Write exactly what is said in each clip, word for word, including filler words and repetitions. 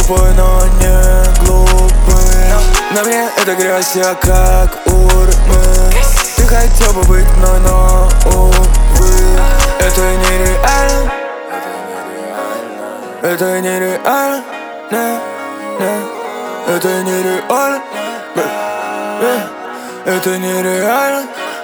тупой, но не глупый. На мне эта грязь, я как урны. Ты хотел бы быть мной, но увы. Это нереально. Это нереально. Не, не. Это нереально. Это нереально.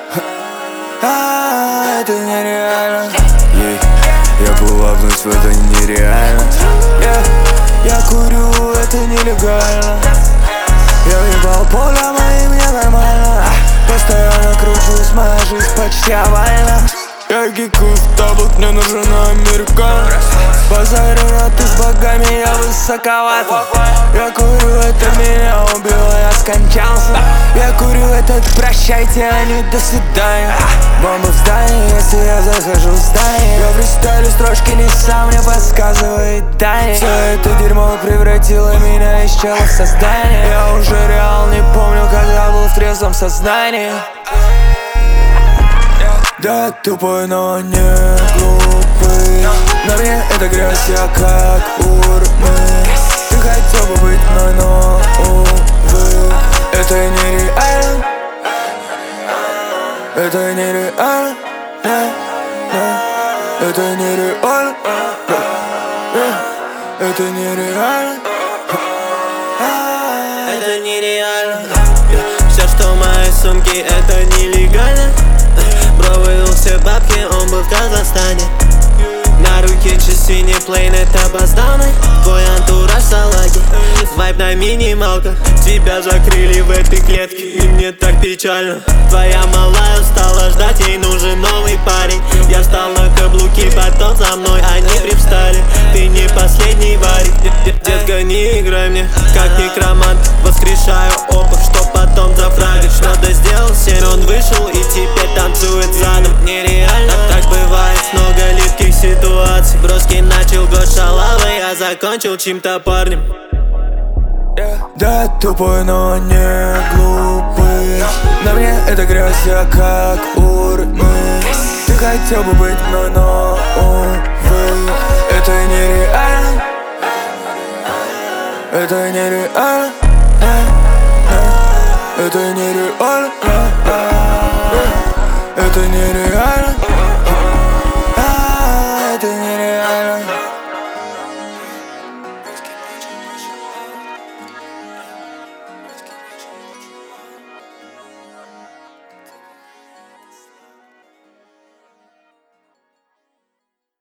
А, это нереально. Yeah. Я полапнусь в это нереально. Yeah. Я курю, это нелегально. Я въебал поле, мои мне нормально. Постоянно кручусь, моя жизнь почти овальна. Я гикую в таблет, мне нужен американ. Базарю роты с богами, я высоковат. Я курю, это меня убило, я скончался. Я курю, этот прощайте, а не до свидания. Бомба в здании, если я захожу в здание. Я фристайлю строчки леса, мне подсказывает Дани. Все это дерьмо превратило меня из чела в создание. Я уже реал не помню, когда был в трезвом сознании. Да, тупой, но не глупый. На мне эта грязь, я как урны. Ты хотел бы быть мной, но увы. Это нереально. Это нереально. Это нереально. Это нереально. Это нереально. Все, что в моей сумке, это нелегально. Бро вывел все бабки, он был в Казахстане. На руке часы не плейнет опозданный. Твой антураж салаги, вайб на минималках. Тебя закрыли в этой клетке, и мне так печально. Твоя малая устала ждать, ей нужен новый парень. Я встал на каблуки, потом за мной они привстали. Ты не последний варик. Детка, не играй мне, как некромант. Воскрешаю опыт, чтоб потом зафрагать. Что-то сделал семь, он вышел и теперь танцует задом. Нереально, так бывает, много липких ситуаций. Броски начал год шалавы, я закончил чьим-то парнем. Да, тупой, но не глупый. На мне эта грязь, я как урны. Ты хотел бы быть мной, но увы. Это нереально. Это нереально. Это нереально. Это нереально.